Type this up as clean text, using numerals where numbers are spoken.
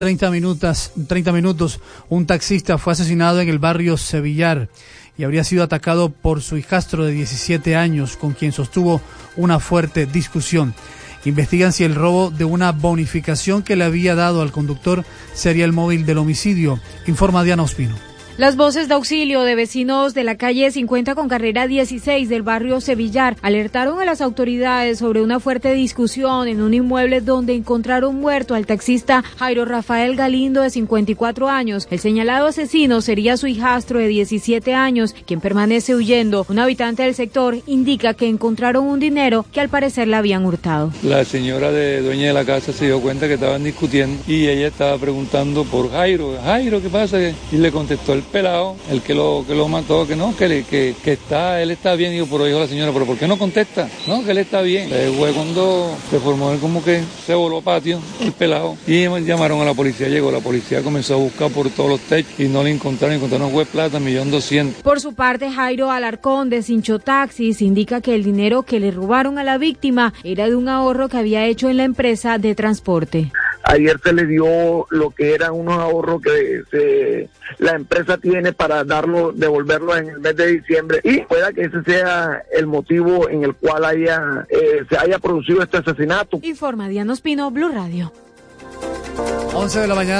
30 minutos, un taxista fue asesinado en el barrio Sevillar y habría sido atacado por su hijastro de 17 años, con quien sostuvo una fuerte discusión. Investigan si el robo de una bonificación que le había dado al conductor sería el móvil del homicidio, informa Diana Ospino. Las voces de auxilio de vecinos de la calle 50 con carrera 16 del barrio Sevillar alertaron a las autoridades sobre una fuerte discusión en un inmueble donde encontraron muerto al taxista Jairo Rafael Galindo, de 54 años. El señalado asesino sería su hijastro de 17 años, quien permanece huyendo. Un habitante del sector indica que encontraron un dinero que al parecer le habían hurtado. La señora dueña de la casa se dio cuenta que estaban discutiendo y ella estaba preguntando por Jairo. Jairo, ¿qué pasa? Y le contestó el pelado, el que lo mató, que no, que él está bien. Digo, pero dijo la señora, pero ¿por qué no contesta? No, que él está bien. Fue cuando se formó como que se voló patio el pelado y llamaron a la policía. Llegó la policía, comenzó a buscar por todos los techos y no le encontraron un juez plata, 1.200.000. Por su parte, Jairo Alarcón de Cincho Taxis indica que el dinero que le robaron a la víctima era de un ahorro que había hecho en la empresa de transporte. Ayer se le dio lo que eran unos ahorros que la empresa tiene para devolverlo en el mes de diciembre, y pueda que ese sea el motivo en el cual se haya producido este asesinato. Informa Diana Ospino, Blue Radio. 11 de la mañana.